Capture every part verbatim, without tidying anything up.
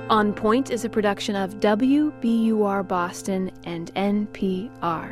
On Point is a production of W B U R Boston and N P R.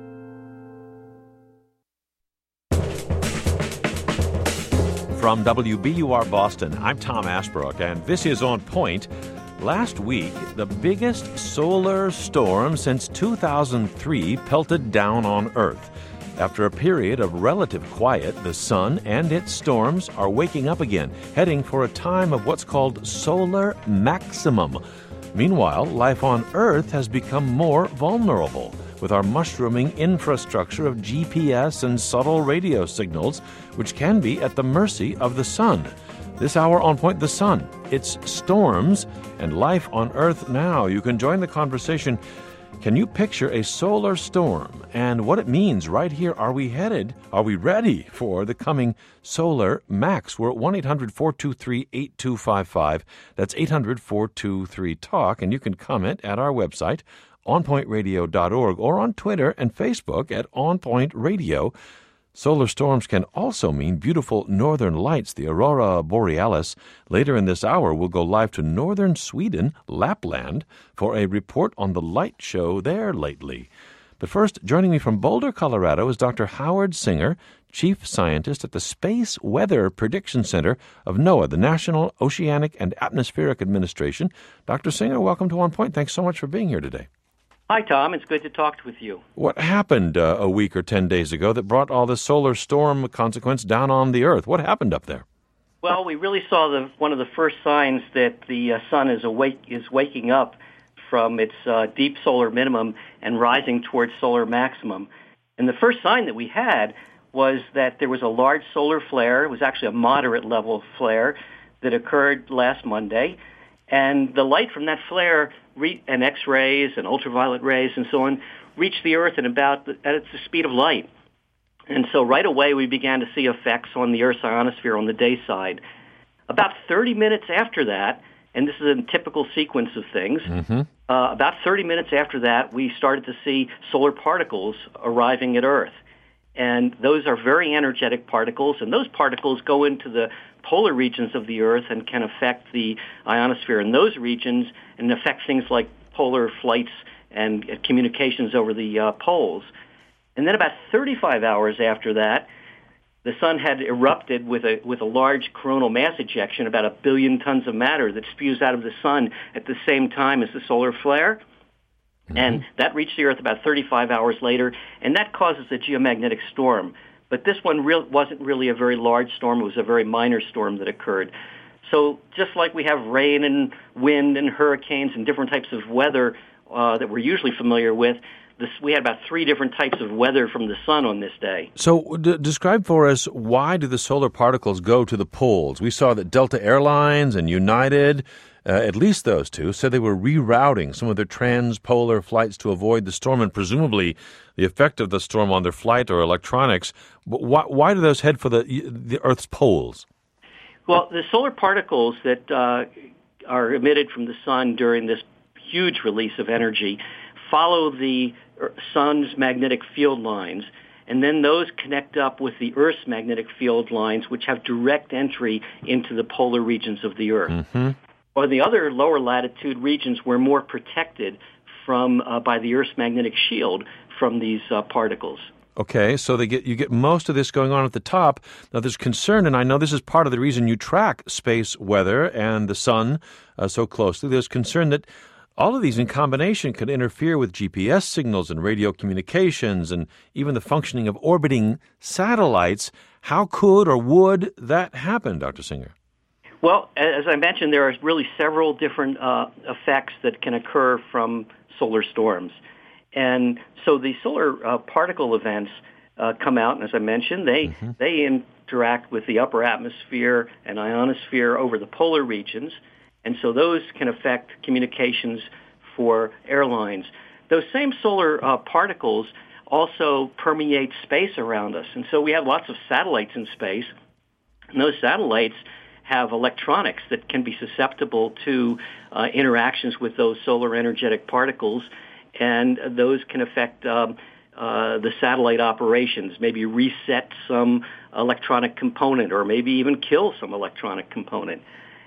From W B U R Boston, I'm Tom Ashbrook, and this is On Point. Last week, the biggest solar storm since two thousand three pelted down on Earth. After a period of relative quiet, the sun and its storms are waking up again, heading for a time of what's called solar maximum. Meanwhile, life on Earth has become more vulnerable, with our mushrooming infrastructure of G P S and subtle radio signals, which can be at the mercy of the sun. This hour on Point, the sun, its storms, and life on Earth now. You can join the conversation. Can you picture a solar storm and what it means right here? Are we headed, are we ready for the coming solar max? We're at one eight hundred four two three eight two five five. That's eight hundred four two three talk, and you can comment at our website, on point radio dot org, or on Twitter and Facebook at On Point Radio. Solar storms can also mean beautiful northern lights, the aurora borealis. Later in this hour, we'll go live to northern Sweden, Lapland, for a report on the light show there lately. But first, joining me from Boulder, Colorado, is Doctor Howard Singer, Chief Scientist at the Space Weather Prediction Center of NOAA, the National Oceanic and Atmospheric Administration. Doctor Singer, welcome to On Point. Thanks so much for being here today. Hi, Tom. It's good to talk with you. What happened uh, a week or ten days ago that brought all this solar storm consequence down on the Earth? What happened up there? Well, we really saw the, one of the first signs that the uh, sun is awake, is waking up from its uh, deep solar minimum and rising towards solar maximum. And the first sign that we had was that there was a large solar flare. It was actually a moderate level flare that occurred last Monday. And the light from that flare re- and X-rays and ultraviolet rays and so on reached the Earth at about the, at the speed of light. And so right away we began to see effects on the Earth's ionosphere on the day side. About thirty minutes after that, and this is a typical sequence of things, mm-hmm. uh, about thirty minutes after that we started to see solar particles arriving at Earth. And those are very energetic particles, and those particles go into the polar regions of the Earth and can affect the ionosphere in those regions and affect things like polar flights and uh, communications over the uh, poles. And then about thirty-five hours after that, the sun had erupted with a with a large coronal mass ejection, about a billion tons of matter that spews out of the sun at the same time as the solar flare. Mm-hmm. And that reached the Earth about thirty-five hours later, and that causes a geomagnetic storm. But this one real, wasn't really a very large storm. It was a very minor storm that occurred. So just like we have rain and wind and hurricanes and different types of weather uh, that we're usually familiar with, this, we had about three different types of weather from the sun on this day. So d- describe for us, why do the solar particles go to the poles? We saw that Delta Airlines and United, uh, at least those two, said they were rerouting some of their transpolar flights to avoid the storm and presumably the effect of the storm on their flight or electronics. But why, why do those head for the, the Earth's poles? Well, the solar particles that uh, are emitted from the sun during this huge release of energy follow the sun's magnetic field lines, and then those connect up with the Earth's magnetic field lines, which have direct entry into the polar regions of the Earth. Mm-hmm. Or the other lower latitude regions, we're more protected from uh, by the Earth's magnetic shield from these uh, particles. Okay, so they get you get most of this going on at the top. Now, there's concern, and I know this is part of the reason you track space weather and the sun uh, so closely. There's concern that all of these in combination could interfere with G P S signals and radio communications and even the functioning of orbiting satellites. How could or would that happen, Doctor Singer? Well, as I mentioned, there are really several different uh, effects that can occur from solar storms. And so the solar uh, particle events uh, come out, and as I mentioned, they mm-hmm. they interact with the upper atmosphere and ionosphere over the polar regions, and so those can affect communications for airlines. Those same solar uh, particles also permeate space around us, and so we have lots of satellites in space, and those satellites have electronics that can be susceptible to uh, interactions with those solar energetic particles, and those can affect um, uh, the satellite operations, maybe reset some electronic component or maybe even kill some electronic component.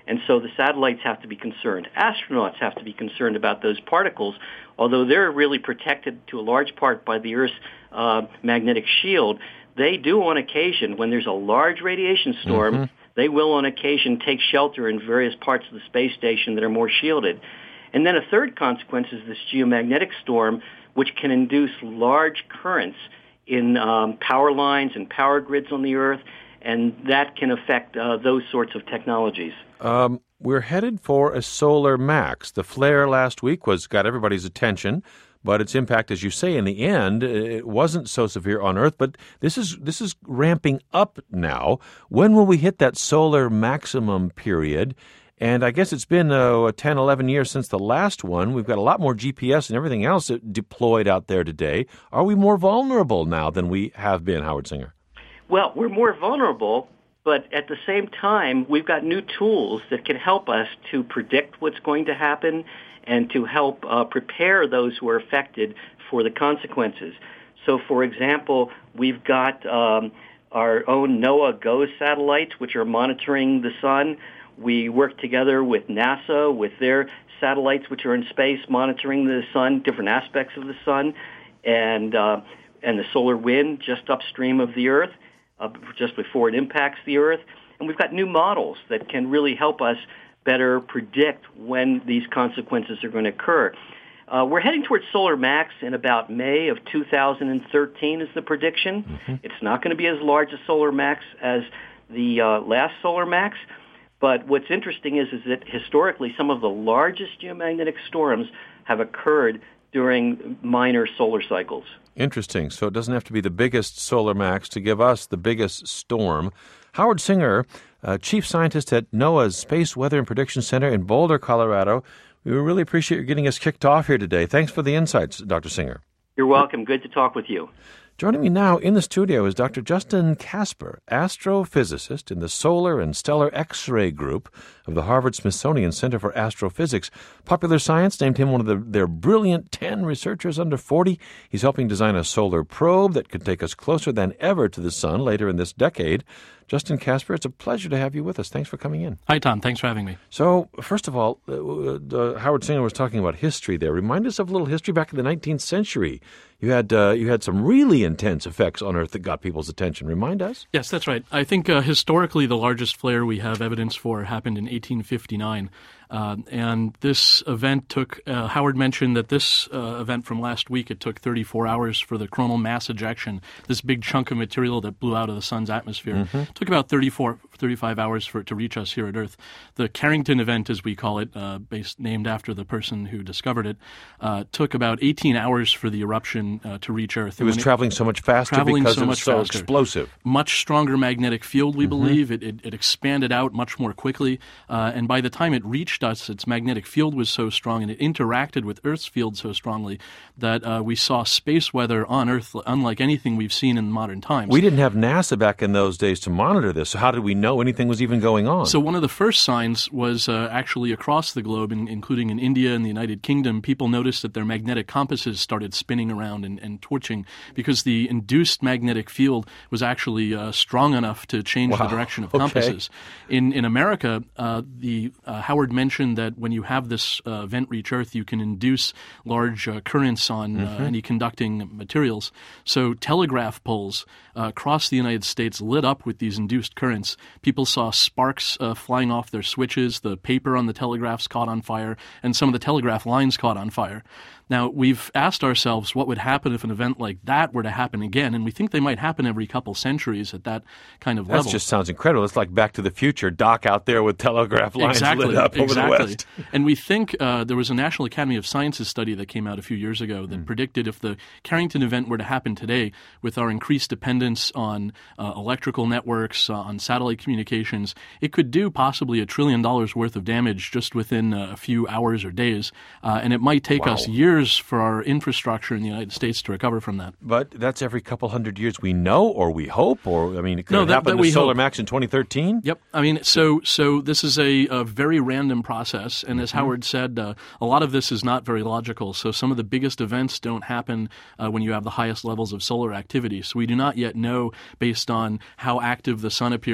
And so the satellites have to be concerned. Astronauts have to be concerned about those particles, although they're really protected to a large part by the Earth's uh, magnetic shield. They do on occasion, when there's a large radiation storm, mm-hmm. they will on occasion take shelter in various parts of the space station that are more shielded. And then a third consequence is this geomagnetic storm, which can induce large currents in um, power lines and power grids on the Earth, and that can affect uh, those sorts of technologies. Um, we're headed for a solar max. The flare last week was got everybody's attention, but its impact, as you say, in the end, it wasn't so severe on Earth. But this is this is ramping up now. When will we hit that solar maximum period? And I guess it's been uh, ten, eleven years since the last one. We've got a lot more G P S and everything else deployed out there today. Are we more vulnerable now than we have been, Howard Singer? Well, we're more vulnerable, but at the same time, we've got new tools that can help us to predict what's going to happen and to help uh, prepare those who are affected for the consequences. So, for example, we've got um, our own NOAA GOES satellites, which are monitoring the sun. We work together with NASA, with their satellites, which are in space, monitoring the sun, different aspects of the sun, and uh, and the solar wind just upstream of the Earth, uh, just before it impacts the Earth. And we've got new models that can really help us better predict when these consequences are going to occur. Uh, we're heading towards solar max in about May of two thousand thirteen is the prediction. Mm-hmm. It's not going to be as large a solar max as the uh, last solar max. But what's interesting is, is that historically some of the largest geomagnetic storms have occurred during minor solar cycles. Interesting. So it doesn't have to be the biggest solar max to give us the biggest storm. Howard Singer, uh, chief scientist at NOAA's Space Weather and Prediction Center in Boulder, Colorado. We really appreciate you getting us kicked off here today. Thanks for the insights, Doctor Singer. You're welcome. Good to talk with you. Joining me now in the studio is Doctor Justin Casper, astrophysicist in the Solar and Stellar X-ray Group of the Harvard-Smithsonian Center for Astrophysics. Popular Science named him one of the, their brilliant ten researchers under forty. He's helping design a solar probe that could take us closer than ever to the sun later in this decade. Justin Casper, it's a pleasure to have you with us. Thanks for coming in. Hi, Tom. Thanks for having me. So, first of all, uh, uh, Howard Singer was talking about history there. Remind us of a little history back in the nineteenth century. You had uh, you had some really intense effects on Earth that got people's attention. Remind us? Yes, that's right. I think uh, historically the largest flare we have evidence for happened in eighteen fifty-nine. Uh, and this event took, uh, Howard mentioned that this uh, event from last week, it took thirty-four hours for the coronal mass ejection, this big chunk of material that blew out of the sun's atmosphere. Mm-hmm. It took about thirty-four, thirty-five hours for it to reach us here at Earth. The Carrington event, as we call it, uh, based, named after the person who discovered it, uh, took about eighteen hours for the eruption uh, to reach Earth. It was traveling it, so much faster because so it was so faster. explosive. Much stronger magnetic field, we mm-hmm. believe. It, it, it expanded out much more quickly. Uh, and by the time it reached us, its magnetic field was so strong and it interacted with Earth's field so strongly that uh, we saw space weather on Earth unlike anything we've seen in modern times. We didn't have NASA back in those days to monitor this, so how did we know anything was even going on? So one of the first signs was uh, actually across the globe, in, including in India and the United Kingdom, people noticed that their magnetic compasses started spinning around and, and twitching because the induced magnetic field was actually uh, strong enough to change wow. the direction of compasses. Okay. In, in America, uh, the uh, Howard mentioned that when you have this uh, event reach Earth, you can induce large uh, currents on mm-hmm. uh, any conducting materials. So telegraph poles uh, across the United States lit up with these induced currents. People saw sparks uh, flying off their switches. The paper on the telegraphs caught on fire, and some of the telegraph lines caught on fire. Now, we've asked ourselves what would happen if an event like that were to happen again, and we think they might happen every couple centuries at that kind of that level. That just sounds incredible. It's like Back to the Future, Doc out there with telegraph lines exactly, lit up exactly. over the West. And we think uh, there was a National Academy of Sciences study that came out a few years ago that mm. predicted if the Carrington event were to happen today, with our increased dependence on uh, electrical networks, uh, on satellite communications, it could do possibly a trillion dollars worth of damage just within uh, a few hours or days. Uh, and it might take wow. us years for our infrastructure in the United States to recover from that. But that's every couple hundred years we know, or we hope, or, I mean, it could no, that, happen that to Solar hope. Max in twenty thirteen? Yep. I mean, so so this is a, a very random process, and as mm-hmm. Howard said, uh, a lot of this is not very logical. So some of the biggest events don't happen uh, when you have the highest levels of solar activity. So we do not yet know, based on how active the sun appears, whether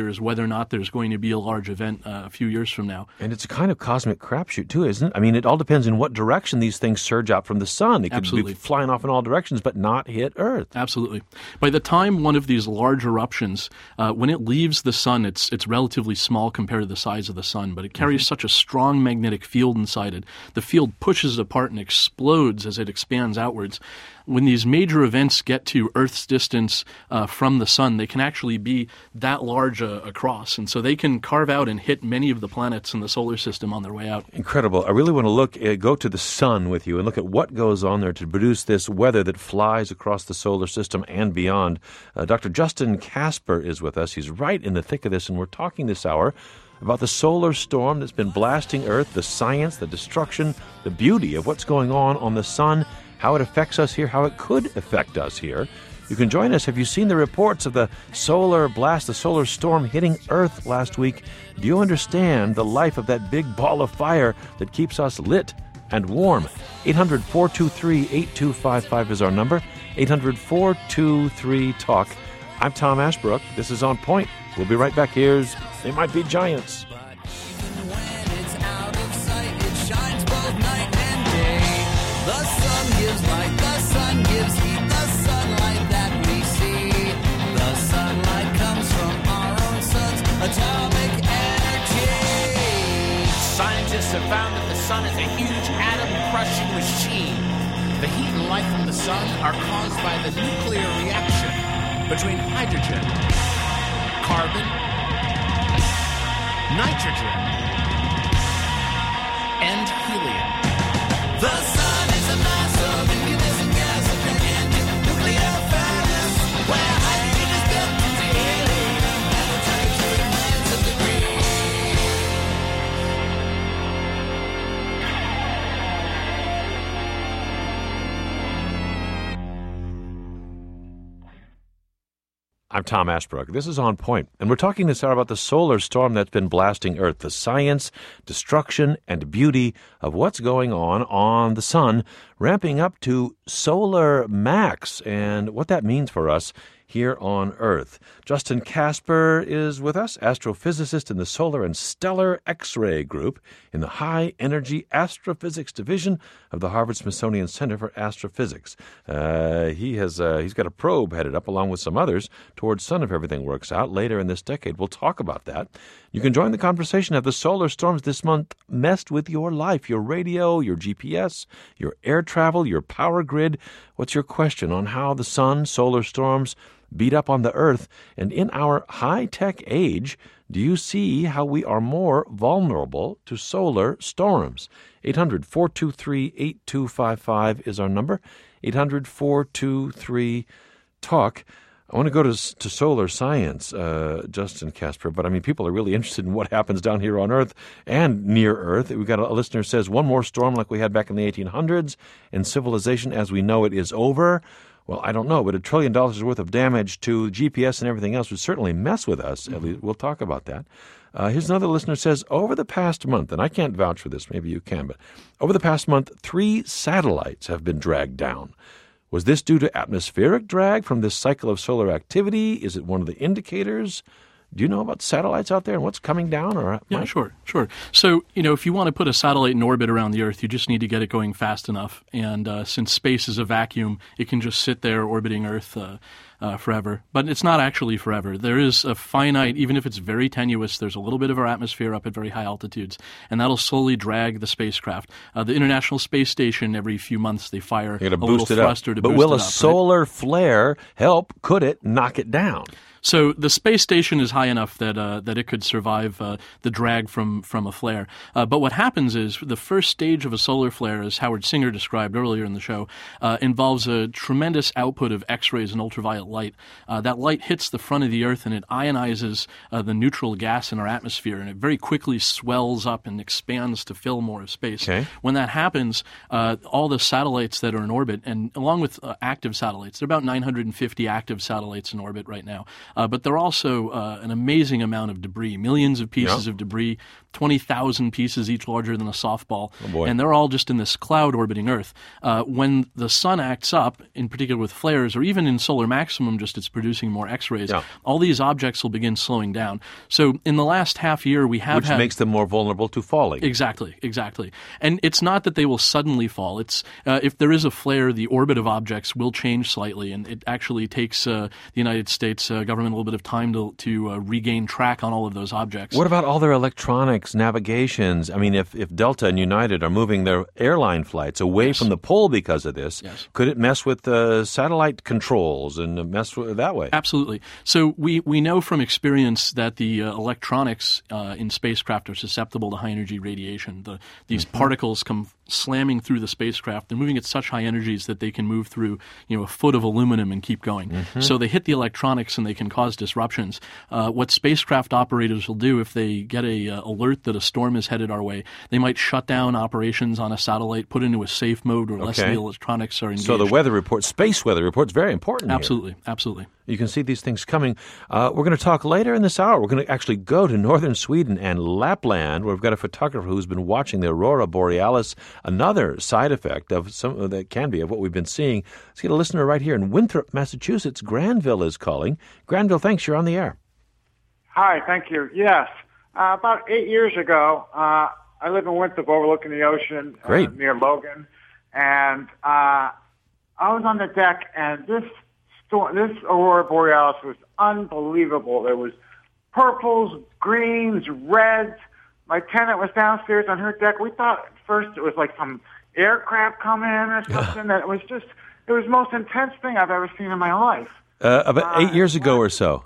whether or not there's going to be a large event uh, a few years from now. And it's a kind of cosmic crapshoot, too, isn't it? I mean, it all depends in what direction these things surge out from the sun. They could Absolutely. be flying off in all directions, but not hit Earth. Absolutely. By the time one of these large eruptions, uh, when it leaves the sun, it's it's relatively small compared to the size of the sun, but it carries mm-hmm. such a strong magnetic field inside it. The field pushes it apart and explodes as it expands outwards. When these major events get to Earth's distance uh, from the sun, they can actually be that large uh, across. And so they can carve out and hit many of the planets in the solar system on their way out. Incredible. I really want to look, uh, go to the sun with you and look at what goes on there to produce this weather that flies across the solar system and beyond. Uh, Doctor Justin Casper is with us. He's right in the thick of this, and we're talking this hour about the solar storm that's been blasting Earth, the science, the destruction, the beauty of what's going on on the sun, how it affects us here, how it could affect us here. You can join us. Have you seen the reports of the solar blast, the solar storm hitting Earth last week? Do you understand the life of that big ball of fire that keeps us lit and warm? eight hundred, four two three, eight two five five is our number. eight hundred, four two three, talk. I'm Tom Ashbrook. This is On Point. We'll be right back. Here's They Might Be Giants. Scientists have found that the sun is a huge atom-crushing machine. The heat and light from the sun are caused by the nuclear reaction between hydrogen, carbon, nitrogen, and helium. The sun is a mass of incandescent gas, a gigantic nuclear furnace, where hydrogen is built into helium and the temperature demands a degree. I'm Tom Ashbrook. This is On Point, and we're talking this hour about the solar storm that's been blasting Earth, the science, destruction, and beauty of what's going on on the sun, ramping up to solar max, and what that means for us here on Earth. Justin Casper is with us, astrophysicist in the Solar and Stellar X-ray Group in the High Energy Astrophysics Division of the Harvard-Smithsonian Center for Astrophysics. Uh, he has uh, he's got a probe headed up, along with some others, towards sun if everything works out. Later in this decade, we'll talk about that. You can join the conversation. Have the solar storms this month messed with your life, your radio, your G P S, your air travel, your power grid? What's your question on how the sun, solar storms, beat up on the Earth? And in our high-tech age, do you see how we are more vulnerable to solar storms? eight hundred, four two three, eight two five five is our number. eight hundred, four two three, talk. I want to go to to solar science, uh, Justin Casper, but I mean, people are really interested in what happens down here on Earth and near Earth. We've got a, a listener who says, one more storm like we had back in the eighteen hundreds, and civilization as we know it is over. Well, I don't know, but a trillion dollars worth of damage to G P S and everything else would certainly mess with us. Mm-hmm. At least we'll talk about that. Uh, here's another listener who says, over the past month, and I can't vouch for this, maybe you can, but over the past month, three satellites have been dragged down. Was this due to atmospheric drag from this cycle of solar activity? Is it one of the indicators? Do you know about satellites out there and what's coming down? Or Yeah, Mike? sure, sure. So, you know, if you want to put a satellite in orbit around the Earth, you just need to get it going fast enough. And uh, since space is a vacuum, it can just sit there orbiting Earth uh, uh, forever. But it's not actually forever. There is a finite, even if it's very tenuous, there's a little bit of our atmosphere up at very high altitudes, and that'll slowly drag the spacecraft. Uh, the International Space Station, every few months, they fire a little thruster to boost it up. But will a solar right? flare help? Could it knock it down? So the space station is high enough that uh, that it could survive uh, the drag from, from a flare. Uh, but what happens is the first stage of a solar flare, as Howard Singer described earlier in the show, uh, involves a tremendous output of X-rays and ultraviolet light. Uh, that light hits the front of the Earth and it ionizes uh, the neutral gas in our atmosphere, and it very quickly swells up and expands to fill more of space. Okay. When that happens, uh, all the satellites that are in orbit, and along with uh, active satellites, there are about nine hundred fifty active satellites in orbit right now. Uh, but there are also uh, an amazing amount of debris, millions of pieces yeah. of debris, twenty thousand pieces, each larger than a softball. Oh boy. And they're all just in this cloud orbiting Earth. Uh, when the sun acts up, in particular with flares, or even in solar maximum maximum, just it's producing more X-rays. Yeah. All these objects will begin slowing down. So in the last half year, we have Which had... makes them more vulnerable to falling. Exactly, exactly. And it's not that they will suddenly fall. It's uh, if there is a flare, the orbit of objects will change slightly, and it actually takes uh, the United States uh, government a little bit of time to, to uh, regain track on all of those objects. What about all their electronics, navigations? I mean, if, if Delta and United are moving their airline flights away Yes. from the pole because of this, Yes. could it mess with uh, satellite controls and mess with that way? Absolutely. So we, we know from experience that the uh, electronics uh, in spacecraft are susceptible to high-energy radiation. The, these Mm-hmm. particles come slamming through the spacecraft. They're moving at such high energies that they can move through, you know, a foot of aluminum and keep going. Mm-hmm. So they hit the electronics and they can cause disruptions. Uh, what spacecraft operators will do if they get a uh, alert that a storm is headed our way, they might shut down operations on a satellite, put into a safe mode where less of Okay. the electronics are engaged. So the weather report, space weather report's very important here. Absolutely, absolutely. You can see these things coming. Uh, we're going to talk later in this hour. We're going to actually go to northern Sweden and Lapland, where we've got a photographer who's been watching the aurora borealis, another side effect of some that can be of what we've been seeing. Let's get a listener right here in Winthrop, Massachusetts. Granville is calling. Granville, thanks. You're on the air. Hi, thank you. Yes. Uh, about eight years ago, uh, I live in Winthrop overlooking the ocean uh, Great. near Logan. And uh, I was on the deck, and this storm, this aurora borealis was unbelievable. There was purples, greens, reds. My tenant was downstairs on her deck. We thought at first it was like some aircraft coming in or something. That it was just, it was the most intense thing I've ever seen in my life. Uh, about eight years ago or so.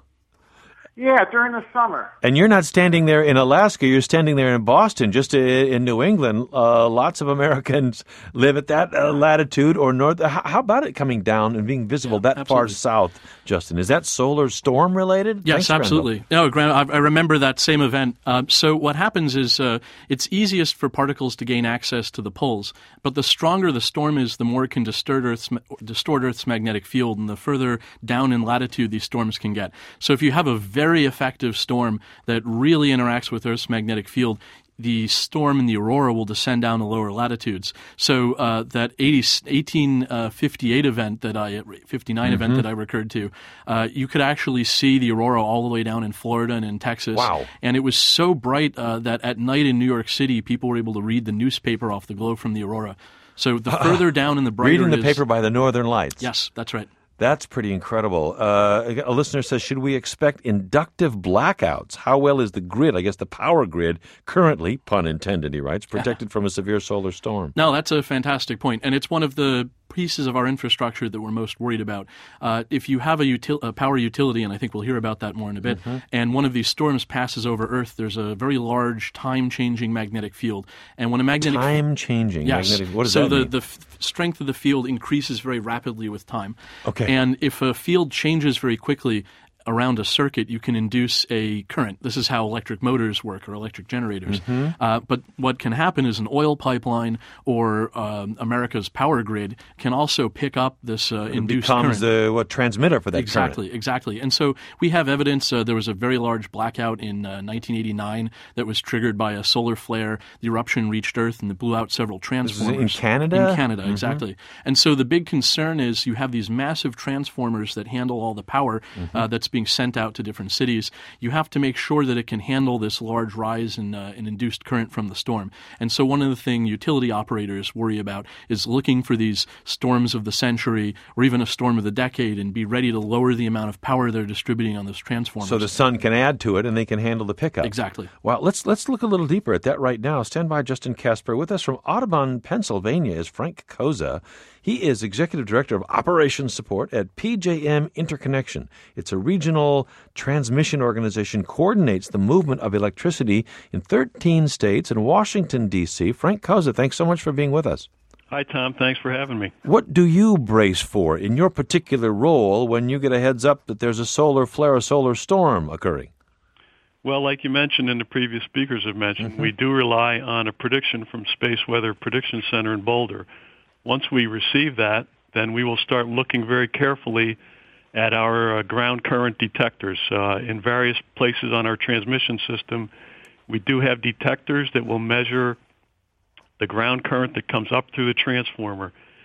Yeah, during the summer. And you're not standing there in Alaska. You're standing there in Boston, just i- in New England. Uh, lots of Americans live at that uh, latitude or north. How, how about it coming down and being visible Yeah, that far absolutely. south, Justin? Is that solar storm related? Yes, Thanks, Granville. absolutely. No, Grant, I, I remember that same event. Uh, so what happens is uh, it's easiest for particles to gain access to the poles, but the stronger the storm is, the more it can distort Earth's, distort Earth's magnetic field, and the further down in latitude these storms can get. So if you have a very effective storm that really interacts with Earth's magnetic field, the storm and the aurora will descend down to lower latitudes. So uh, that eighteen fifty-eight event that I, fifty-nine event that I recurred to, uh, you could actually see the aurora all the way down in Florida and in Texas. Wow. And it was so bright uh, that at night in New York City, people were able to read the newspaper off the globe from the aurora. So the further down in the brighter Reading the it is- paper by the Northern Lights. Yes, that's right. That's pretty incredible. Uh, a listener says, should we expect inductive blackouts? How well is the grid, I guess the power grid, currently, pun intended, he writes, protected from a severe solar storm? No, that's a fantastic point, and it's one of the pieces of our infrastructure that we're most worried about. Uh, if you have a, util- a power utility, and I think we'll hear about that more in a bit, Mm-hmm. and one of these storms passes over Earth, there's a very large time-changing magnetic field. And when a magnetic Time-changing Yes. magnetic. What does so that the, mean? the f- strength of the field increases very rapidly with time. Okay. And if a field changes very quickly around a circuit, you can induce a current. This is how electric motors work or electric generators. Mm-hmm. Uh, but what can happen is an oil pipeline or um, America's power grid can also pick up this uh, It induced becomes current. the what transmitter for that Exactly, current. exactly. And so we have evidence. Uh, there was a very large blackout in uh, nineteen eighty-nine that was triggered by a solar flare. The eruption reached Earth and it blew out several This is transformers. in Canada? In Canada, exactly. And so the big concern is you have these massive transformers that handle all the power uh, that's being sent out to different cities. You have to make sure that it can handle this large rise in, uh, in induced current from the storm. And so one of the things utility operators worry about is looking for these storms of the century or even a storm of the decade and be ready to lower the amount of power they're distributing on those transformers. So the sun can add to it and they can handle the pickup. Exactly. Well, let's let's look a little deeper at that right now. Stand by, Justin Casper. With us from Audubon, Pennsylvania is Frank Koza. He is Executive Director of Operations Support at P J M Interconnection. It's a regional transmission organization, coordinates the movement of electricity in thirteen states and Washington, D C. Frank Koza, thanks so much for being with us. Hi, Tom. Thanks for having me. What do you brace for in your particular role when you get a heads up that there's a solar flare, a solar storm occurring? Well, like you mentioned and the previous speakers have mentioned, Mm-hmm. we do rely on a prediction from Space Weather Prediction Center in Boulder. Once we receive that, then we will start looking very carefully at our uh, ground current detectors. Uh, in various places on our transmission system, we do have detectors that will measure the ground current that comes up through the transformer.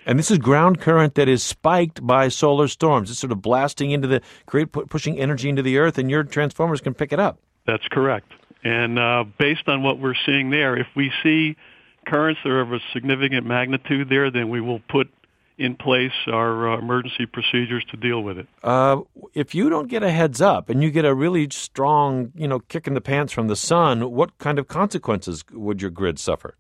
And this is ground current that is spiked by solar storms. It's sort of blasting into the, create, pu- pushing energy into the earth, and your transformers can pick it up. That's correct. And uh, based on what we're seeing there, if we see currents that are of a significant magnitude there, then we will put in place our uh, emergency procedures to deal with it. Uh, if you don't get a heads up and you get a really strong, you know, kick in the pants from the sun, what kind of consequences would your grid suffer?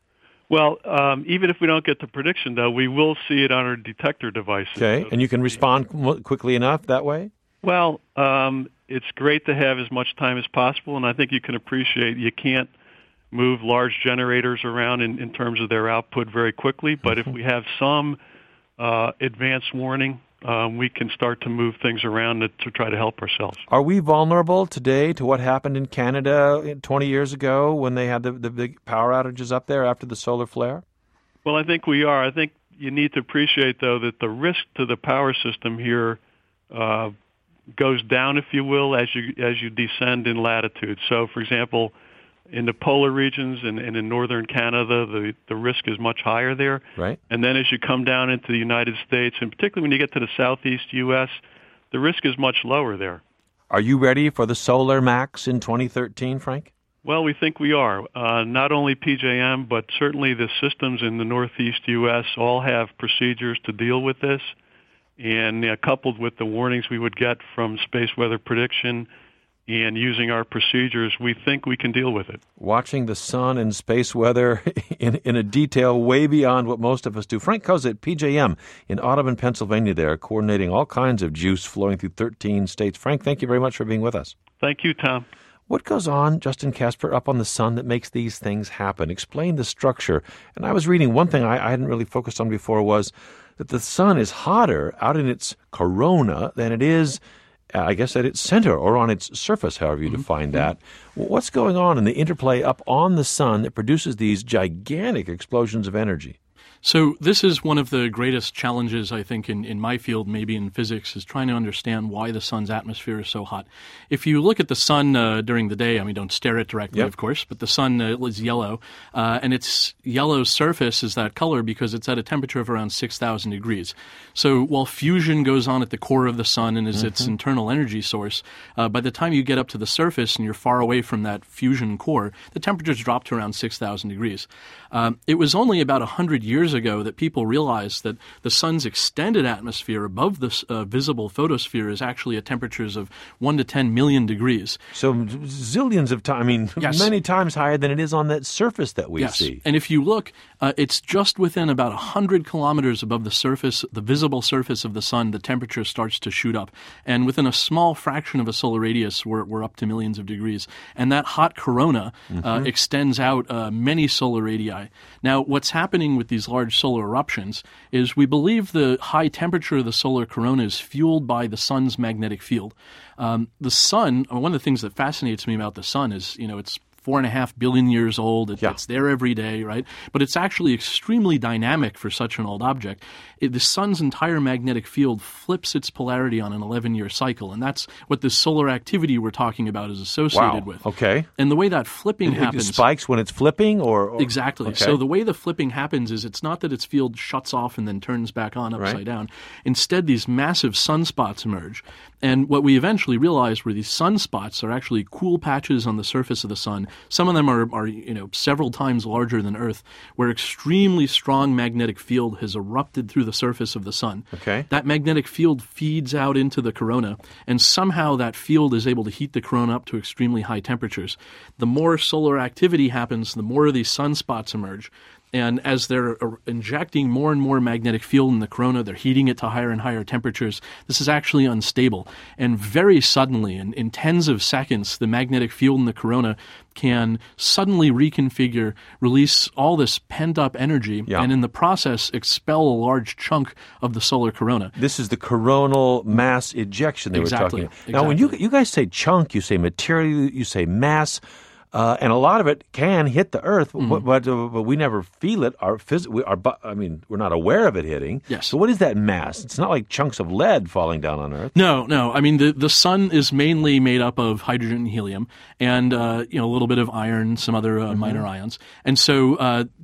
Well, um, even if we don't get the prediction, though, we will see it on our detector devices. Okay, So- and you can respond qu- quickly enough that way? Well, um, it's great to have as much time as possible, and I think you can appreciate you can't move large generators around in, in terms of their output very quickly, but if we have some uh, advance warning, um, we can start to move things around to, to try to help ourselves. Are we vulnerable today to what happened in Canada twenty years ago when they had the, the big power outages up there after the solar flare? Well, I think we are. I think you need to appreciate, though, that the risk to the power system here uh, goes down, if you will, as you as you descend in latitude. So, for example, in the polar regions and, and in northern Canada, the, the risk is much higher there. Right. And then as you come down into the United States, and particularly when you get to the southeast U S, the risk is much lower there. Are you ready for the solar max in twenty thirteen, Frank? Well, we think we are. Uh, not only P J M, but certainly the systems in the northeast U S all have procedures to deal with this. And uh, coupled with the warnings we would get from space weather prediction and using our procedures, we think we can deal with it. Watching the sun and space weather in, in a detail way beyond what most of us do. Frank Kozak at P J M in Audubon, Pennsylvania there, coordinating all kinds of juice flowing through thirteen states. Frank, thank you very much for being with us. Thank you, Tom. What goes on, Justin Casper, up on the sun that makes these things happen? Explain the structure. And I was reading one thing I, I hadn't really focused on before was that the sun is hotter out in its corona than it is, uh, I guess, at its center or on its surface, however you mm-hmm. define that. Well, what's going on in the interplay up on the sun that produces these gigantic explosions of energy? So this is one of the greatest challenges, I think, in, in my field, maybe in physics, is trying to understand why the sun's atmosphere is so hot. If you look at the sun uh, during the day, I mean, don't stare at it directly, yep. of course, but the sun uh, is yellow, uh, and its yellow surface is that color because it's at a temperature of around six thousand degrees. So while fusion goes on at the core of the sun and is mm-hmm. its internal energy source, uh, by the time you get up to the surface and you're far away from that fusion core, the temperatures drop to around six thousand degrees. Um, it was only about one hundred years ago that people realized that the sun's extended atmosphere above the uh, visible photosphere is actually at temperatures of one to ten million degrees. So zillions of times, I mean, yes. many times higher than it is on that surface that we yes. see. And if you look, uh, it's just within about one hundred kilometers above the surface, the visible surface of the sun, the temperature starts to shoot up. And within a small fraction of a solar radius, we're, we're up to millions of degrees. And that hot corona mm-hmm. uh, extends out uh, many solar radii. Now, what's happening with these large solar eruptions is we believe the high temperature of the solar corona is fueled by the sun's magnetic field. Um, the sun, one of the things that fascinates me about the sun is, you know, it's four and a half billion years old. It, yeah. It's there every day, right? But it's actually extremely dynamic for such an old object. It, the sun's entire magnetic field flips its polarity on an eleven-year cycle, and that's what this solar activity we're talking about is associated wow. with. Okay. And the way that flipping it, happens... It spikes when it's flipping? or, or... Exactly. Okay. So the way the flipping happens is it's not that its field shuts off and then turns back on upside right. down. Instead, these massive sunspots emerge. And what we eventually realized were these sunspots are actually cool patches on the surface of the sun. Some of them are, are, you know, several times larger than Earth, where extremely strong magnetic field has erupted through the surface of the sun. Okay. That magnetic field feeds out into the corona, and somehow that field is able to heat the corona up to extremely high temperatures. The more solar activity happens, the more of these sunspots emerge. And as they're injecting more and more magnetic field in the corona, they're heating it to higher and higher temperatures. This is actually unstable. And very suddenly, in, in tens of seconds, the magnetic field in the corona can suddenly reconfigure, release all this pent-up energy, yeah. and in the process expel a large chunk of the solar corona. This is the coronal mass ejection they exactly. were talking about. Exactly. Now, when you, you guys say chunk, you say material, you say mass. Uh, and a lot of it can hit the Earth, mm-hmm. but but, uh, but we never feel it. Our, phys- we, our I mean, we're not aware of it hitting. Yes. So what is that mass? It's not like chunks of lead falling down on Earth. No, no. I mean, the, the sun is mainly made up of hydrogen and helium, and uh, you know a little bit of iron, some other uh, mm-hmm. minor ions. And so, uh,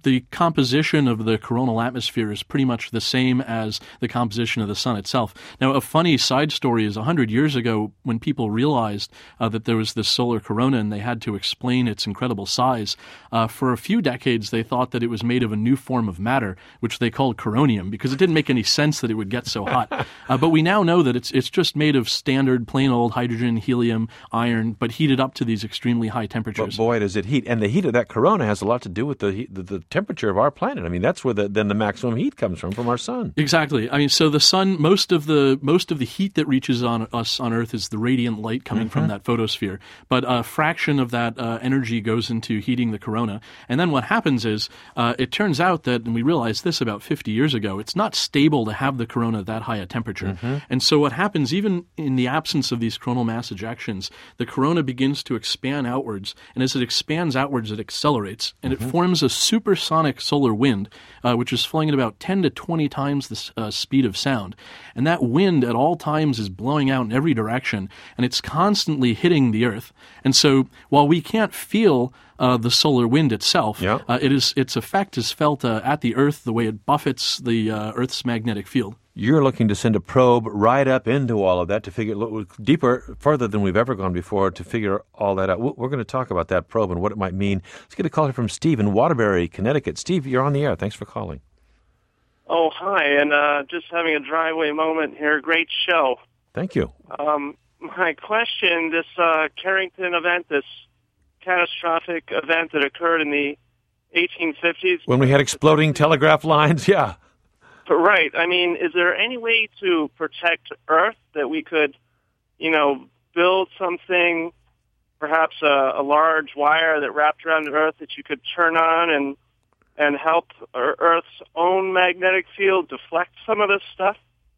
the composition of the coronal atmosphere is pretty much the same as the composition of the sun itself. Now, a funny side story is one hundred years ago, when people realized uh, that there was this solar corona and they had to explain its incredible size, uh, for a few decades they thought that it was made of a new form of matter, which they called coronium, because it didn't make any sense that it would get so hot. uh, but we now know that it's it's just made of standard, plain old hydrogen, helium, iron, but heated up to these extremely high temperatures. But boy, does it heat. And the heat of that corona has a lot to do with the heat, the, the temperature of our planet. I mean, that's where the, then the maximum heat comes from, from our sun. Exactly. I mean, so the sun, most of the most of the heat that reaches on us on Earth is the radiant light coming mm-hmm. from that photosphere. But a fraction of that uh, energy goes into heating the corona. And then what happens is, uh, it turns out that, and we realized this about fifty years ago, it's not stable to have the corona at that high a temperature. Mm-hmm. And so what happens, even in the absence of these coronal mass ejections, the corona begins to expand outwards. And as it expands outwards, it accelerates. And mm-hmm. it forms a supersonic solar wind, uh, which is flowing at about ten to twenty times the uh, speed of sound. And that wind at all times is blowing out in every direction, and it's constantly hitting the Earth. And so while we can't feel uh, the solar wind itself, yeah. uh, it is its effect is felt uh, at the Earth the way it buffets the uh, Earth's magnetic field. You're looking to send a probe right up into all of that to figure look deeper, further than we've ever gone before, to figure all that out. We're going to talk about that probe and what it might mean. Let's get a call from Steve in Waterbury, Connecticut. Steve, you're on the air. Thanks for calling. Oh, hi, and uh, just having a driveway moment here. Great show. Thank you. Um, my question, this uh, Carrington event, this catastrophic event that occurred in the eighteen fifties. When we had exploding telegraph lines, yeah. Right. I mean, is there any way to protect Earth that we could, you know, build something, perhaps a, a large wire that wrapped around the Earth that you could turn on and and help Earth's own magnetic field deflect some of this stuff?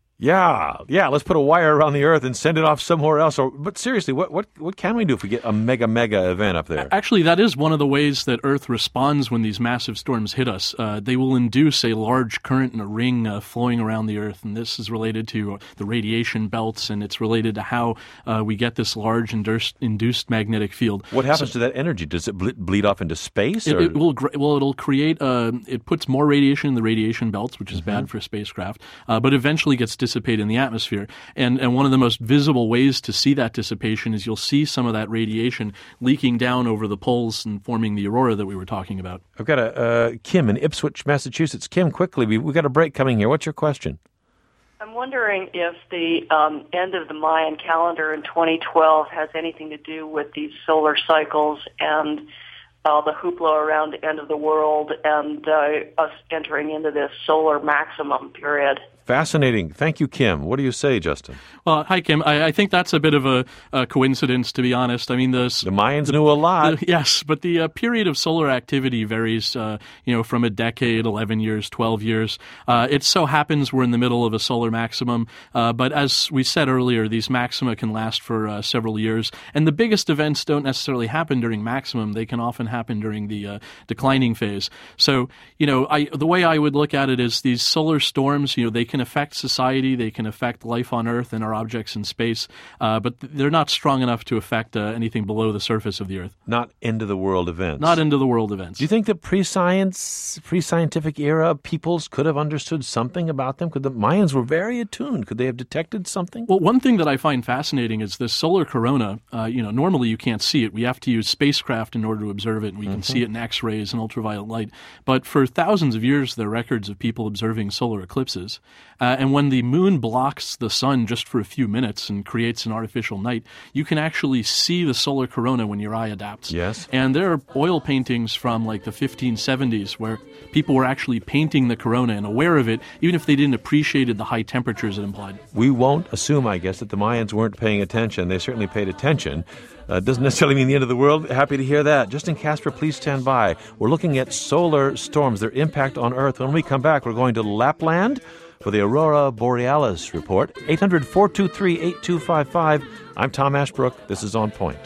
Yeah, yeah. Let's put a wire around the Earth and send it off somewhere else. Or, but seriously, what, what what can we do if we get a mega mega event up there? Actually, that is one of the ways that Earth responds when these massive storms hit us. Uh, they will induce a large current and a ring uh, flowing around the Earth, and this is related to the radiation belts, and it's related to how uh, we get this large induced, induced magnetic field. What happens so, to that energy? Does it ble- bleed off into space? It, or? it will. Well, it'll create. Uh, it puts more radiation in the radiation belts, which is mm-hmm. bad for spacecraft, uh, but eventually gets dissipated in the atmosphere. And and one of the most visible ways to see that dissipation is you'll see some of that radiation leaking down over the poles and forming the aurora that we were talking about. I've got a uh, Kim in Ipswich, Massachusetts. Kim, quickly, we, we've got a break coming here. What's your question? I'm wondering if the um, end of the Mayan calendar in twenty twelve has anything to do with these solar cycles and uh, the hoopla around the end of the world and uh, us entering into this solar maximum period. Fascinating. Thank you, Kim. What do you say, Justin? Well, hi, Kim. I, I think that's a bit of a, a coincidence, to be honest. I mean, the, the Mayans knew a lot. The, yes, but the uh, period of solar activity varies, uh, you know, from a decade, eleven years, twelve years. Uh, it so happens we're in the middle of a solar maximum, uh, but as we said earlier, these maxima can last for uh, several years, and the biggest events don't necessarily happen during maximum. They can often happen during the uh, declining phase. So, you know, I, the way I would look at it is these solar storms, you know, they can affect society, they can affect life on Earth and our objects in space, uh, but they're not strong enough to affect uh, anything below the surface of the Earth. Not end-of-the-world events. Not end-of-the-world events. Do you think the pre-science, pre-scientific era peoples could have understood something about them? Could the Mayans were very attuned? Could they have detected something? Well, one thing that I find fascinating is this solar corona. Uh, you know, normally you can't see it. We have to use spacecraft in order to observe it, and we mm-hmm. can see it in X-rays and ultraviolet light. But for thousands of years, there are records of people observing solar eclipses. Uh, and when the moon blocks the sun just for a few minutes and creates an artificial night, you can actually see the solar corona when your eye adapts. Yes. And there are oil paintings from like the fifteen seventies where people were actually painting the corona and aware of it, even if they didn't appreciate the high temperatures it implied. We won't assume, I guess, that the Mayans weren't paying attention. They certainly paid attention. Uh, doesn't necessarily mean the end of the world. Happy to hear that. Justin Casper, please stand by. We're looking at solar storms, their impact on Earth. When we come back, we're going to Lapland for the Aurora Borealis report. eight hundred, four two three, eight two five five. I'm Tom Ashbrook. This is On Point.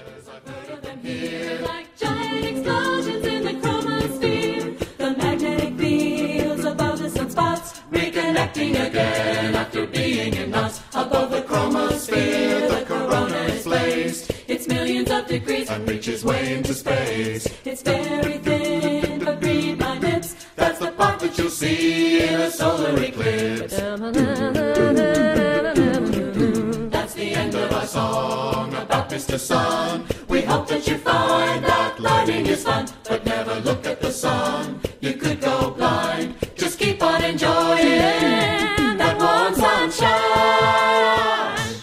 Like giant explosions in the chromosphere, the magnetic fields above the sunspots reconnecting again after being in knots. Above the chromosphere, the corona is placed. It's millions of degrees and reaches way into space. It's very thin, but read my lips. you'll see in a solar eclipse. That's the end of our song about Mister Sun. We hope that you find that learning is fun, but never look at the sun. You could go blind. Just keep on enjoying that warm sunshine.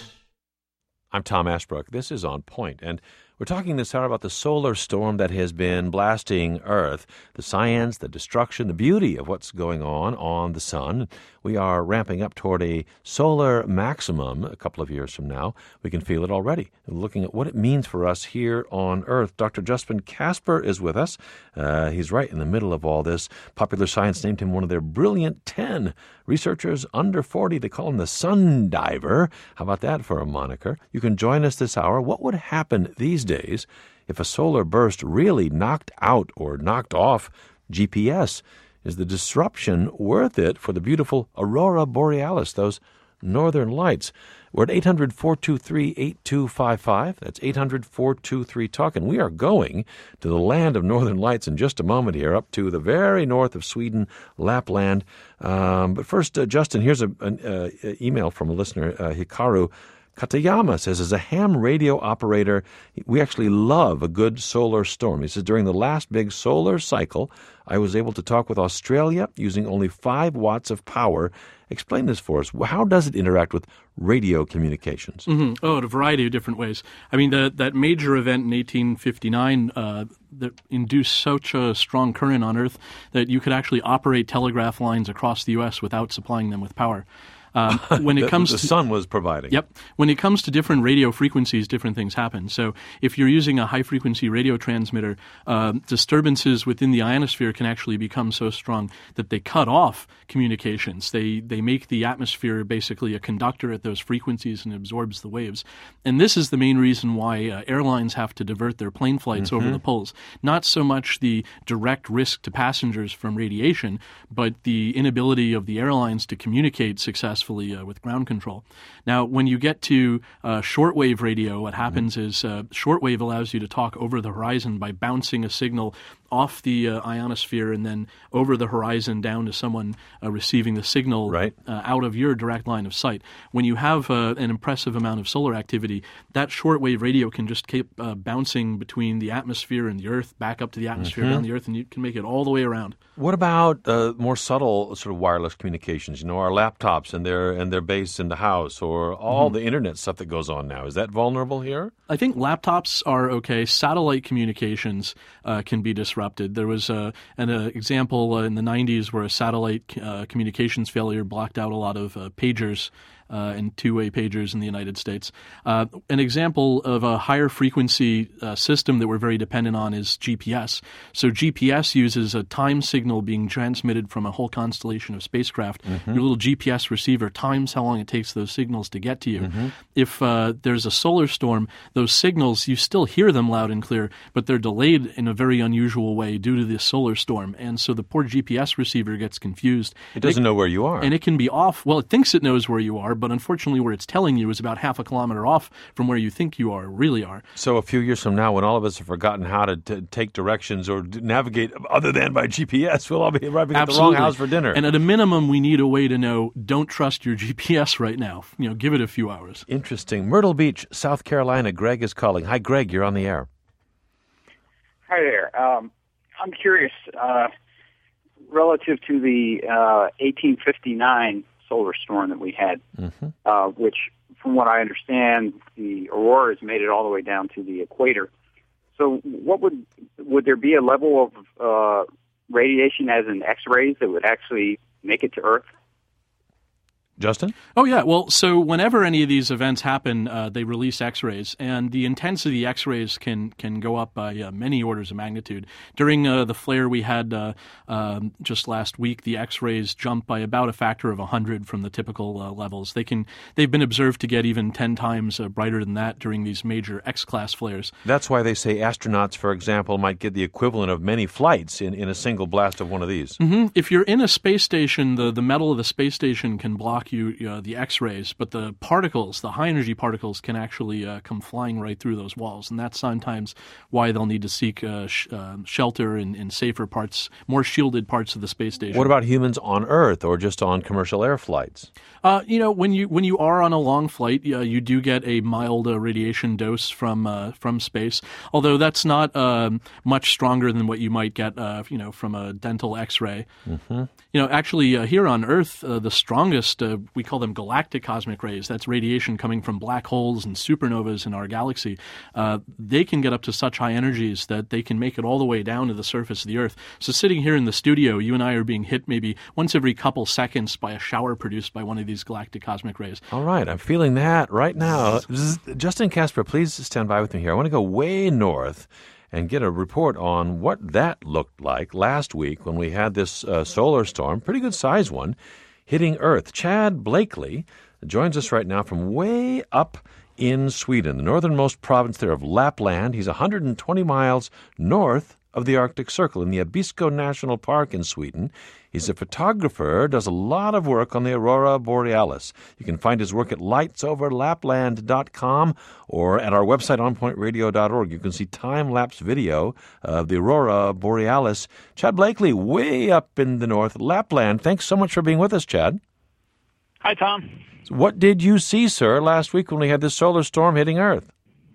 I'm Tom Ashbrook. This is On Point, and we're talking this hour about the solar storm that has been blasting Earth, the science, the destruction, the beauty of what's going on on the sun. We are ramping up toward a solar maximum a couple of years from now. We can feel it already. Looking at what it means for us here on Earth, Doctor Justin Casper is with us. Uh, he's right in the middle of all this. Popular Science named him one of their brilliant ten. Researchers under forty, they call him the sun diver. How about that for a moniker? You can join us this hour. What would happen these days if a solar burst really knocked out or knocked off G P S? Is the disruption worth it for the beautiful aurora borealis, those northern lights? We're at eight hundred, four two three, eight two five five. That's eight hundred, four two three, talk. And we are going to the land of northern lights in just a moment here, up to the very north of Sweden, Lapland. Um, but first, uh, Justin, here's an uh, email from a listener, uh, Hikaru Katayama says, as a ham radio operator, we actually love a good solar storm. He says, during the last big solar cycle, I was able to talk with Australia using only five watts of power. Explain this for us. How does it interact with radio communications? Mm-hmm. Oh, in a variety of different ways. I mean, the, that major event in eighteen fifty-nine uh, that induced such a strong current on Earth that you could actually operate telegraph lines across the U S without supplying them with power. Um, when it the, comes the to, sun was providing. Yep. When it comes to different radio frequencies, different things happen. So if you're using a high-frequency radio transmitter, uh, disturbances within the ionosphere can actually become so strong that they cut off communications. They they make the atmosphere basically a conductor at those frequencies and absorbs the waves. And this is the main reason why uh, airlines have to divert their plane flights mm-hmm. over the poles. Not so much the direct risk to passengers from radiation, but the inability of the airlines to communicate successfully Uh, with ground control. Now, when you get to uh, shortwave radio, what happens is uh, shortwave allows you to talk over the horizon by bouncing a signal off the uh, ionosphere and then over the horizon down to someone uh, receiving the signal right. uh, out of your direct line of sight. When you have uh, an impressive amount of solar activity, that shortwave radio can just keep uh, bouncing between the atmosphere and the Earth, back up to the atmosphere, mm-hmm. down the Earth, and you can make it all the way around. What about uh, more subtle sort of wireless communications? You know, our laptops and their and their base in the house, or all mm-hmm. the internet stuff that goes on now. Is that vulnerable here? I think laptops are okay. Satellite communications uh, can be disrupted. There was uh, an uh, example uh, in the nineties where a satellite uh, communications failure blocked out a lot of uh, pagers uh, and two-way pagers in the United States. Uh, an example of a higher frequency uh, system that we're very dependent on is G P S. So G P S uses a time signal being transmitted from a whole constellation of spacecraft. Mm-hmm. Your little G P S receiver times how long it takes those signals to get to you. Mm-hmm. If uh, there's a solar storm, those signals, you still hear them loud and clear, but they're delayed in a very unusual way due to this solar storm. And so the poor G P S receiver gets confused. It doesn't it, know where you are. And it can be off. Well, it thinks it knows where you are, but unfortunately where it's telling you is about half a kilometer off from where you think you are, really are. So a few years from now, when all of us have forgotten how to t- take directions or d- navigate other than by G P S, we'll all be arriving at the wrong house for dinner. And at a minimum, we need a way to know, don't trust your G P S right now. You know, give it a few hours. Interesting. Myrtle Beach, South Carolina. Greg is calling. Hi, Greg. You're on the air. Hi there. Um, I'm curious, uh, relative to the uh, eighteen fifty-nine solar storm that we had, mm-hmm. uh, which, from what I understand, the auroras made it all the way down to the equator. So what would would there be a level of uh, radiation as in X-rays that would actually make it to Earth? Justin? Oh, yeah. Well, so whenever any of these events happen, uh, they release X-rays, and the intensity X-rays can can go up by uh, many orders of magnitude. During uh, the flare we had uh, um, just last week, the X-rays jumped by about a factor of one hundred from the typical uh, levels. They can, they've been observed to get even ten times uh, brighter than that during these major X-class flares. That's why they say astronauts, for example, might get the equivalent of many flights in, in a single blast of one of these. Mm-hmm. If you're in a space station, the, the metal of the space station can block block you uh, the X-rays, but the particles, the high-energy particles, can actually uh, come flying right through those walls, and that's sometimes why they'll need to seek uh, sh- uh, shelter in, in safer parts, more shielded parts of the space station. What about humans on Earth or just on commercial air flights? Uh, you know, when you when you are on a long flight, uh, you do get a mild uh, radiation dose from uh, from space. Although that's not um, much stronger than what you might get, uh, you know, from a dental X-ray. Mm-hmm. You know, actually, uh, here on Earth, uh, the strongest uh, we call them galactic cosmic rays. That's radiation coming from black holes and supernovas in our galaxy. Uh, they can get up to such high energies that they can make it all the way down to the surface of the Earth. So, sitting here in the studio, you and I are being hit maybe once every couple seconds by a shower produced by one of these galactic cosmic rays. All right, I'm feeling that right now. Justin Kasper, please stand by with me here. I want to go way north and get a report on what that looked like last week when we had this uh, solar storm, pretty good size one, hitting Earth. Chad Blakely joins us right now from way up in Sweden, the northernmost province there of Lapland. He's one hundred twenty miles north of the Arctic Circle in the Abisko National Park in Sweden. He's a photographer, does a lot of work on the aurora borealis. You can find his work at lights over lapland dot com or at our website on point radio dot org. You can see time-lapse video of the aurora borealis. Chad Blakely, way up in the north, Lapland. Thanks so much for being with us, Chad. Hi, Tom. So what did you see, sir, last week when we had this solar storm hitting Earth?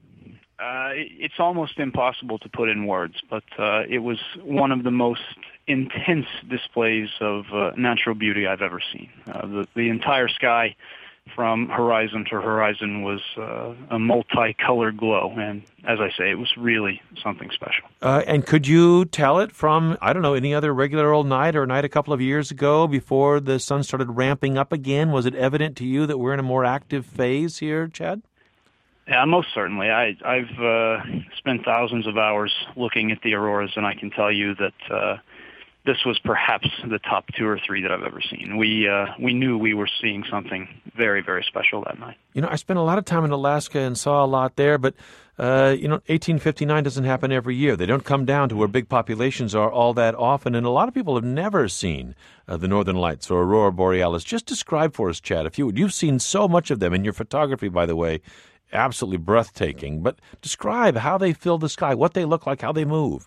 Uh, it's almost impossible to put in words, but uh, it was one of the most intense displays of uh, natural beauty I've ever seen. Uh, the, the entire sky from horizon to horizon was uh, a multicolored glow, and as I say, it was really something special. Uh, and could you tell it from, I don't know, any other regular old night or a night a couple of years ago before the sun started ramping up again? Was it evident to you that we're in a more active phase here, Chad? Yeah, most certainly. I, I've uh, spent thousands of hours looking at the auroras, and I can tell you that uh, this was perhaps the top two or three that I've ever seen. We uh, we knew we were seeing something very, very special that night. You know, I spent a lot of time in Alaska and saw a lot there, but, uh, you know, eighteen fifty-nine doesn't happen every year. They don't come down to where big populations are all that often, and a lot of people have never seen uh, the Northern Lights or aurora borealis. Just describe for us, Chad, if you would. You've seen so much of them in your photography, by the way. Absolutely breathtaking. But describe how they fill the sky, what they look like, how they move.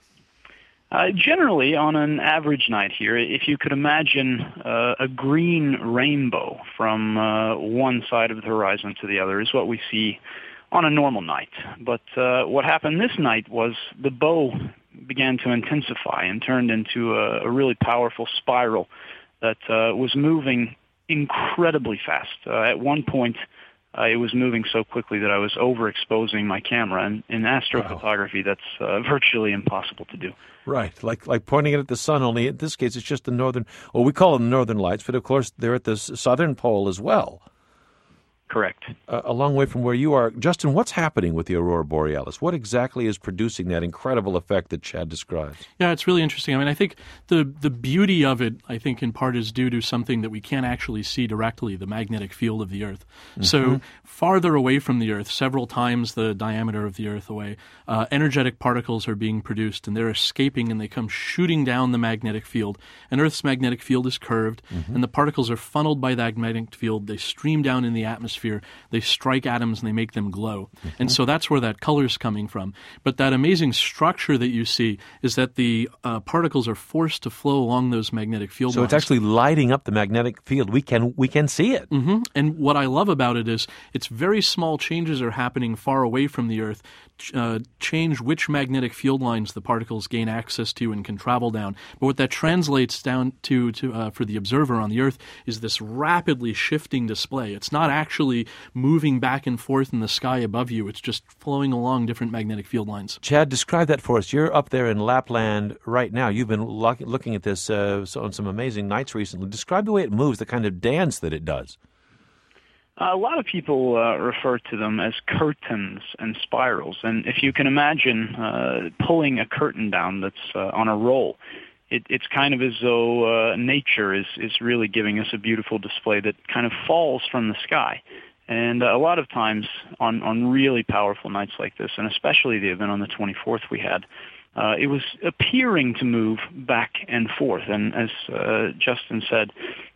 Uh, generally, on an average night here, if you could imagine uh, a green rainbow from uh, one side of the horizon to the other is what we see on a normal night. But uh, what happened this night was the bow began to intensify and turned into a, a really powerful spiral that uh, was moving incredibly fast. Uh, at one point, Uh, it was moving so quickly that I was overexposing my camera, and in astrophotography, wow. that's uh, virtually impossible to do. Right, like like pointing it at the sun, only in this case it's just the northern, well, we call them the northern lights, but of course they're at the southern pole as well. Correct. Uh, a long way from where you are. Justin, what's happening with the aurora borealis? What exactly is producing that incredible effect that Chad describes? Yeah, it's really interesting. I mean, I think the the beauty of it, I think, in part is due to something that we can't actually see directly, the magnetic field of the Earth. Mm-hmm. So farther away from the Earth, several times the diameter of the Earth away, uh, energetic particles are being produced, and they're escaping, and they come shooting down the magnetic field. And Earth's magnetic field is curved, mm-hmm. and the particles are funneled by that magnetic field. They stream down in the atmosphere. They strike atoms and they make them glow. Mm-hmm. And so that's where that color's coming from. But that amazing structure that you see is that the uh, particles are forced to flow along those magnetic field So lines. It's actually lighting up the magnetic field. We can we can see it. Mm-hmm. And what I love about it is it's very small changes are happening far away from the Earth, uh, change which magnetic field lines the particles gain access to and can travel down. But what that translates down to, to uh, for the observer on the Earth is this rapidly shifting display. It's not actually moving back and forth in the sky above you. It's just flowing along different magnetic field lines. Chad, describe that for us. You're up there in Lapland right now. You've been lo- looking at this uh, on some amazing nights recently. Describe the way it moves, the kind of dance that it does. Uh, a lot of people uh, refer to them as curtains and spirals. And if you can imagine uh, pulling a curtain down that's uh, on a roll, it, it's kind of as though uh, nature is, is really giving us a beautiful display that kind of falls from the sky. And uh, a lot of times on, on really powerful nights like this, and especially the event on the twenty-fourth we had, uh, it was appearing to move back and forth. And as uh, Justin said,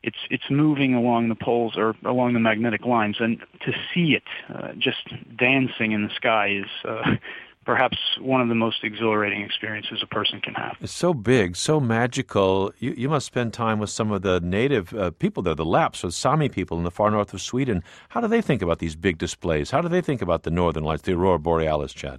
it's it's moving along the poles or along the magnetic lines, and to see it uh, just dancing in the sky is uh, perhaps one of the most exhilarating experiences a person can have. It's so big, so magical. You, you must spend time with some of the native uh, people there, the Lapps, or Sami people in the far north of Sweden. How do they think about these big displays? How do they think about the northern lights, the aurora borealis, Chad?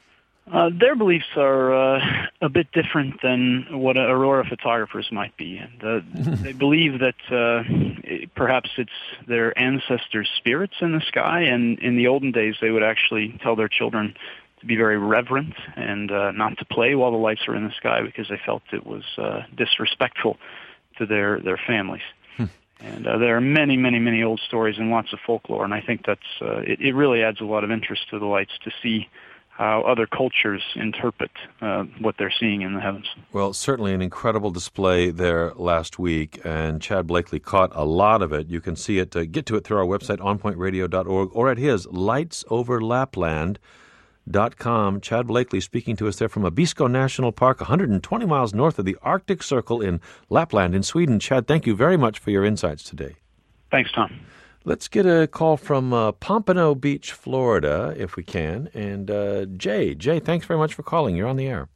Uh, their beliefs are uh, a bit different than what aurora photographers might be. And uh, they believe that uh, it, perhaps it's their ancestors' spirits in the sky, and in the olden days they would actually tell their children to be very reverent and uh, not to play while the lights are in the sky because they felt it was uh, disrespectful to their, their families. Hmm. And uh, there are many, many, many old stories and lots of folklore, and I think that's uh, it, it really adds a lot of interest to the lights to see how other cultures interpret uh, what they're seeing in the heavens. Well, certainly an incredible display there last week, and Chad Blakely caught a lot of it. You can see it, uh, get to it through our website, on point radio dot org, or at his lights over lapland dot com. Chad Blakely speaking to us there from Abisko National Park, one hundred twenty miles north of the Arctic Circle in Lapland in Sweden. Chad, thank you very much for your insights today. Thanks, Tom. Let's get a call from uh, Pompano Beach, Florida, if we can. And uh, Jay, Jay, thanks very much for calling. You're on the air.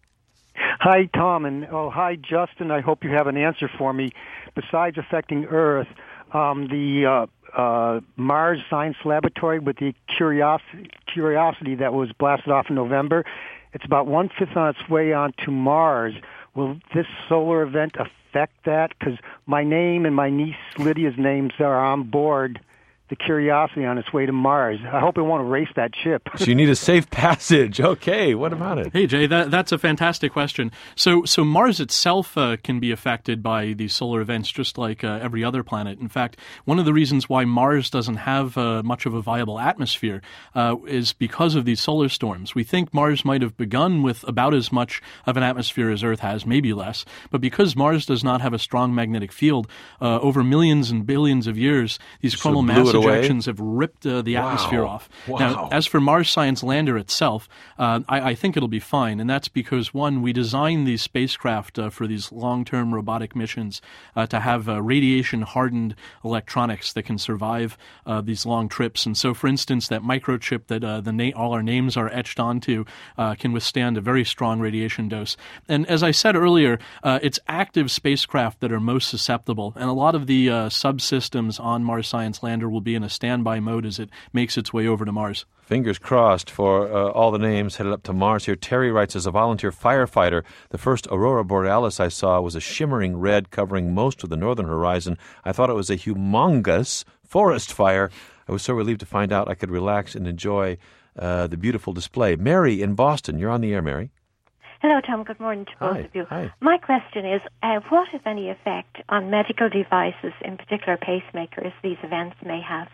Hi, Tom, and oh, hi, Justin. I hope you have an answer for me. Besides affecting Earth, um, the uh, uh, Mars Science Laboratory with the Curiosity, Curiosity that was blasted off in November, it's about one-fifth on its way onto Mars. Will this solar event affect that? Because my name and my niece Lydia's names are on board the Curiosity on its way to Mars. I hope it won't erase that ship. So you need a safe passage. Okay, what about it? Hey, Jay, that, that's a fantastic question. So so Mars itself uh, can be affected by these solar events just like uh, every other planet. In fact, one of the reasons why Mars doesn't have uh, much of a viable atmosphere uh, is because of these solar storms. We think Mars might have begun with about as much of an atmosphere as Earth has, maybe less. But because Mars does not have a strong magnetic field, uh, over millions and billions of years, these So coronal blew mass it away? ejections have ripped uh, the Wow. atmosphere off. Wow. Now, as for Mars Science Lander itself, uh, I, I think it'll be fine, and that's because, one, we designed these spacecraft uh, for these long-term robotic missions uh, to have uh, radiation-hardened electronics that can survive uh, these long trips. And so, for instance, that microchip that uh, the na- all our names are etched onto uh, can withstand a very strong radiation dose. And as I said earlier, uh, it's active spacecraft that are most susceptible, and a lot of the uh, subsystems on Mars Science Lander will be in a standby mode as it makes its way over to Mars. Fingers crossed for uh, all the names headed up to Mars here. Terry writes, as a volunteer firefighter, the first aurora borealis I saw was a shimmering red covering most of the northern horizon. I thought it was a humongous forest fire. I was so relieved to find out I could relax and enjoy uh, the beautiful display. Mary in Boston, you're on the air, Mary. Hello, Tom. Good morning to both Hi. of you. Hi. My question is, uh, what, if any, effect on medical devices, in particular pacemakers, these events may have?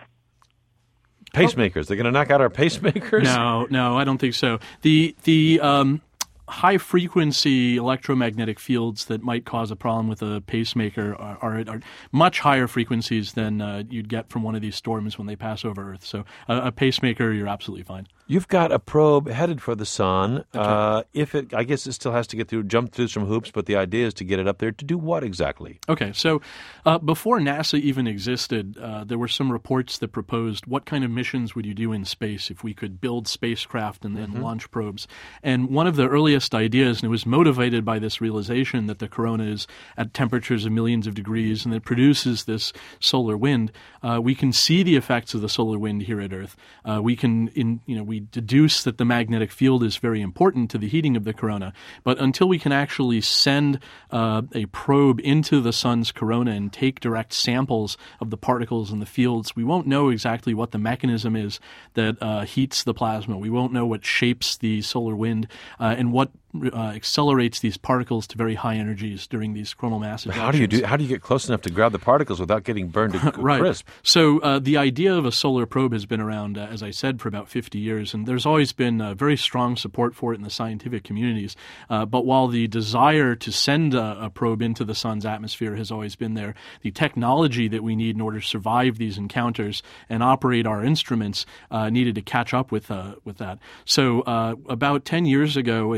Pacemakers. They're going to knock out our pacemakers? No, no, I don't think so. The the um, high-frequency electromagnetic fields that might cause a problem with a pacemaker are, are, are much higher frequencies than uh, you'd get from one of these storms when they pass over Earth. So uh, a pacemaker, you're absolutely fine. You've got a probe headed for the sun. Uh, if it, I guess it still has to get through, jump through some hoops, but the idea is to get it up there to do what exactly? Okay, so uh, before NASA even existed, uh, there were some reports that proposed what kind of missions would you do in space if we could build spacecraft and then Mm-hmm. launch probes. And one of the earliest ideas, and it was motivated by this realization that the corona is at temperatures of millions of degrees and it produces this solar wind, uh, we can see the effects of the solar wind here at Earth. Uh, we can, in you know, we deduce that the magnetic field is very important to the heating of the corona. But until we can actually send uh, a probe into the sun's corona and take direct samples of the particles in the fields, we won't know exactly what the mechanism is that uh, heats the plasma. We won't know what shapes the solar wind uh, and what uh, accelerates these particles to very high energies during these coronal mass ejections. How do you do? How do you get close enough to grab the particles without getting burned to Right. crisp? So uh, the idea of a solar probe has been around, uh, as I said, for about fifty years, and there's always been uh, very strong support for it in the scientific communities. Uh, but while the desire to send a, a probe into the sun's atmosphere has always been there, the technology that we need in order to survive these encounters and operate our instruments uh, needed to catch up with uh, with that. So uh, about ten years ago, in a in a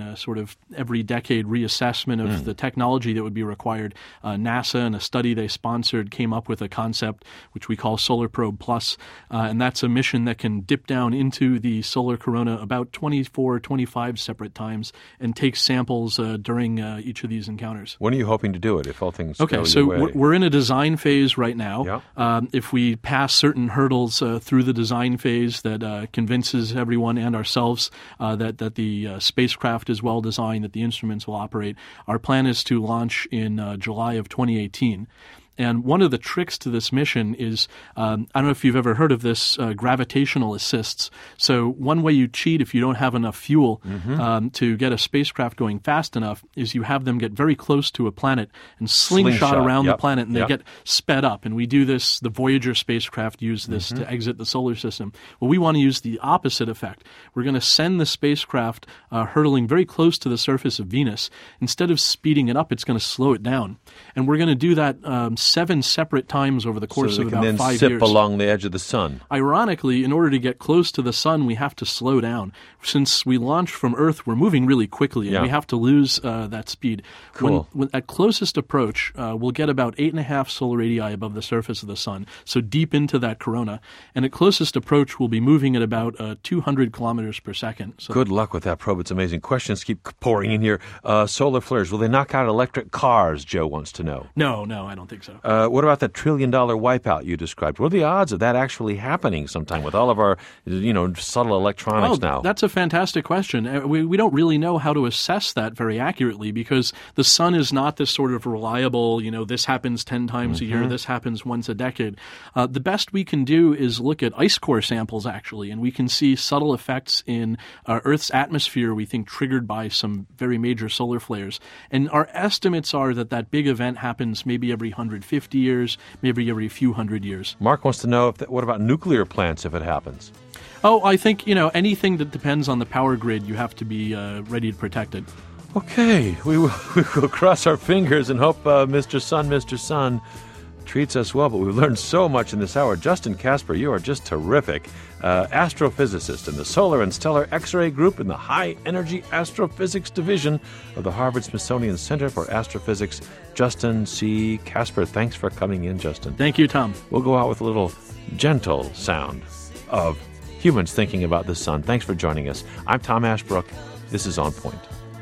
uh, sort of every decade reassessment of Mm. the technology that would be required. Uh, NASA, in a study they sponsored, came up with a concept which we call Solar Probe Plus, uh, and that's a mission that can dip down into the solar corona about twenty-four, twenty-five separate times and take samples uh, during uh, each of these encounters. When are you hoping to do it, if all things Okay, go so your way? we're, we're in a design phase right now. Yeah. Um, if we pass certain hurdles uh, through the design phase that uh, convinces everyone and ourselves uh, that, that the uh, spacecraft is well designed, that the instruments will operate, our plan is to launch in uh, July of twenty eighteen. And one of the tricks to this mission is, um, I don't know if you've ever heard of this, uh, gravitational assists. So one way you cheat if you don't have enough fuel Mhm. um, to get a spacecraft going fast enough is you have them get very close to a planet and slingshot, Slingshot, around yep, the planet, and they yep. get sped up. And we do this, the Voyager spacecraft used this Mhm. to exit the solar system. Well, we want to use the opposite effect. We're going to send the spacecraft uh, hurtling very close to the surface of Venus. Instead of speeding it up, it's going to slow it down. And we're going to do that um, seven separate times over the course so of they can about then five sip years. along the edge of the sun. Ironically, in order to get close to the sun, we have to slow down. Since we launched from Earth, we're moving really quickly, and Yeah. we have to lose uh, that speed. Cool. When, when, at closest approach, uh, we'll get about eight and a half solar radii above the surface of the sun, so deep into that corona. And at closest approach, we'll be moving at about uh, two hundred kilometers per second. So Good luck with that probe. It's amazing. Questions keep pouring in here. Uh, solar flares, will they knock out electric cars? Joe wants to know. No, no, I don't think so. Uh, what about the trillion dollar wipeout you described? What are the odds of that actually happening sometime with all of our, you know, subtle electronics Oh, now? that's a fantastic question. Uh, We, we don't really know how to assess that very accurately because the sun is not this sort of reliable, you know, this happens ten times a year, Mhm. this happens once a decade. Uh, the best we can do is look at ice core samples, actually, and we can see subtle effects in uh, Earth's atmosphere, we think, triggered by some very major solar flares. And our estimates are that that big event happens maybe every one hundred fifty years, maybe every few hundred years. Mark wants to know, if that, what about nuclear plants if it happens? Oh, I think, you know, anything that depends on the power grid, you have to be uh, ready to protect it. Okay, we will, we will cross our fingers and hope uh, Mister Sun, Mister Sun treats us well, but we've learned so much in this hour. Justin Casper, you are just terrific. Uh, astrophysicist in the Solar and Stellar X-ray Group in the High Energy Astrophysics Division of the Harvard-Smithsonian Center for Astrophysics. Justin C. Casper, thanks for coming in, Justin. Thank you, Tom. We'll go out with a little gentle sound of humans thinking about the sun. Thanks for joining us. I'm Tom Ashbrook. This is On Point.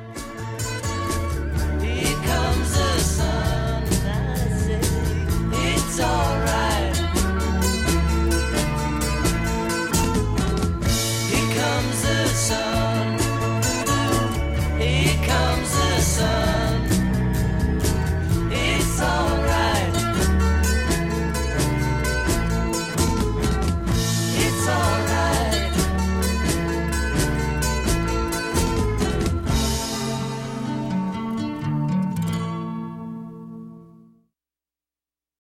Here comes the sun, and I say it's alright. Here comes the sun.